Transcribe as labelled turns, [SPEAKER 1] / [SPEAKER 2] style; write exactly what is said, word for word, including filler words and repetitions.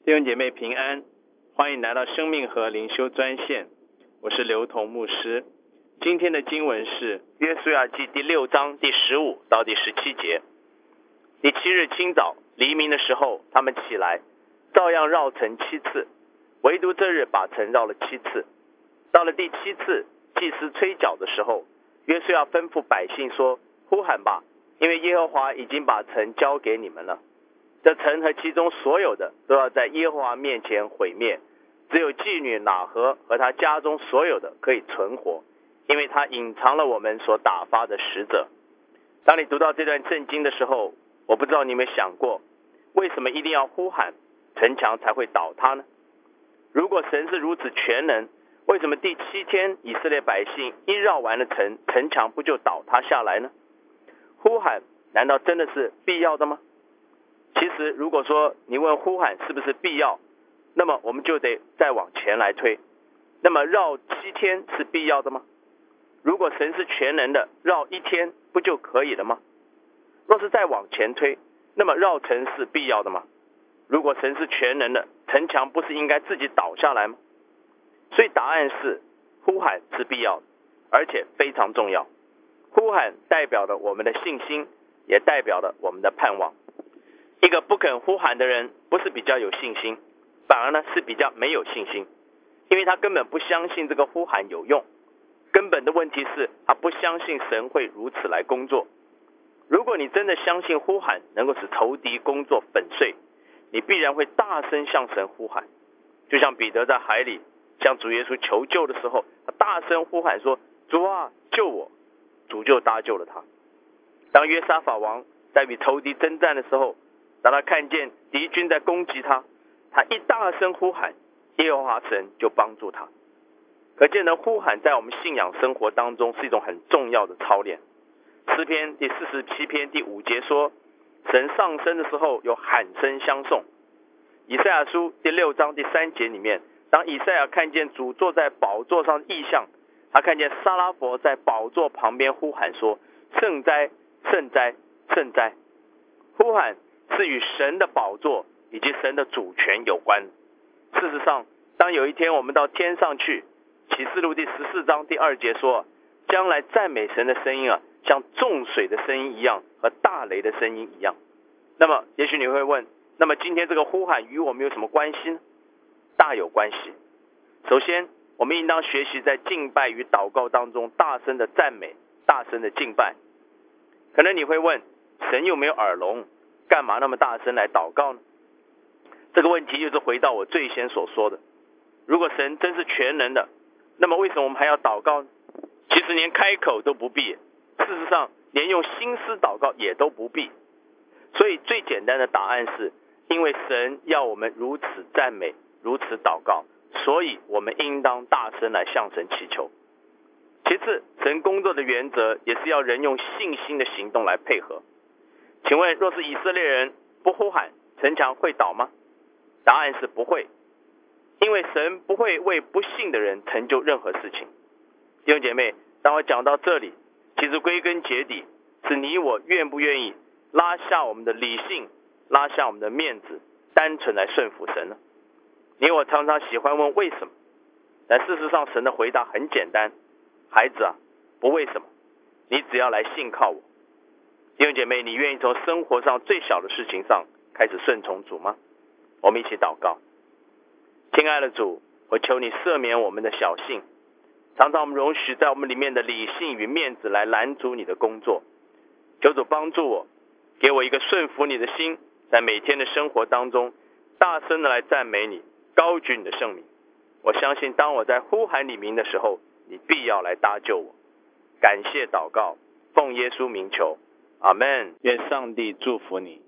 [SPEAKER 1] 弟兄姐妹平安，欢迎来到生命河灵修专线，我是刘同牧师。今天的经文是约书亚记第六章第十五到第十七节。第七日清早黎明的时候，他们起来，照样绕城七次，唯独这日把城绕了七次。到了第七次祭司吹角的时候，约书亚吩咐百姓说：呼喊吧，因为耶和华已经把城交给你们了。这城和其中所有的都要在耶和华面前毁灭，只有妓女喇合和他家中所有的可以存活，因为他隐藏了我们所打发的使者。当你读到这段圣经的时候，我不知道你有没有想过，为什么一定要呼喊城墙才会倒塌呢？如果神是如此全能，为什么第七天以色列百姓一绕完了城，城墙不就倒塌下来呢？呼喊难道真的是必要的吗？其实如果说你问呼喊是不是必要，那么我们就得再往前来推。那么绕七天是必要的吗？如果神是全能的，绕一天不就可以了吗？若是再往前推，那么绕城是必要的吗？如果神是全能的，城墙不是应该自己倒下来吗？所以答案是呼喊是必要的，而且非常重要。呼喊代表了我们的信心，也代表了我们的盼望。一个不肯呼喊的人，不是比较有信心，反而呢是比较没有信心，因为他根本不相信这个呼喊有用。根本的问题是他不相信神会如此来工作。如果你真的相信呼喊能够使仇敌工作粉碎，你必然会大声向神呼喊。就像彼得在海里向主耶稣求救的时候，他大声呼喊说：主啊，救我！主就搭救了他。当约沙法王在与仇敌征战的时候，当他看见敌军在攻击他，他一大声呼喊，耶和华神就帮助他。可见呢，呼喊在我们信仰生活当中是一种很重要的操练。诗篇第四十七篇第五节说，神上升的时候有喊声相送。以赛亚书第六章第三节里面，当以赛亚看见主坐在宝座上的异象，他看见撒拉佛在宝座旁边呼喊说：圣哉，圣哉，圣哉。呼喊是与神的宝座以及神的主权有关。事实上，当有一天我们到天上去，启示录第十四章第二节说，将来赞美神的声音啊，像众水的声音一样，和大雷的声音一样。那么也许你会问，那么今天这个呼喊与我们有什么关系呢？大有关系。首先，我们应当学习在敬拜与祷告当中大声的赞美，大声的敬拜。可能你会问，神有没有耳聋，干嘛那么大声来祷告呢？这个问题就是回到我最先所说的，如果神真是全能的，那么为什么我们还要祷告呢？其实连开口都不必，事实上连用心思祷告也都不必。所以最简单的答案是，因为神要我们如此赞美，如此祷告，所以我们应当大声来向神祈求。其次，神工作的原则也是要人用信心的行动来配合。请问，若是以色列人不呼喊，城墙会倒吗？答案是不会，因为神不会为不信的人成就任何事情。弟兄姐妹，当我讲到这里，其实归根结底是你我愿不愿意拉下我们的理性，拉下我们的面子，单纯来顺服神呢？你我常常喜欢问为什么，但事实上神的回答很简单，孩子啊，不为什么，你只要来信靠我。弟兄姐妹，你愿意从生活上最小的事情上开始顺从主吗？我们一起祷告。亲爱的主，我求你赦免我们的小性，常常我们容许在我们里面的理性与面子来拦阻你的工作。求主帮助我，给我一个顺服你的心，在每天的生活当中大声的来赞美你，高举你的圣名。我相信当我在呼喊你名的时候，你必要来搭救我。感谢祷告，奉耶稣名求，阿们。愿上帝祝福你。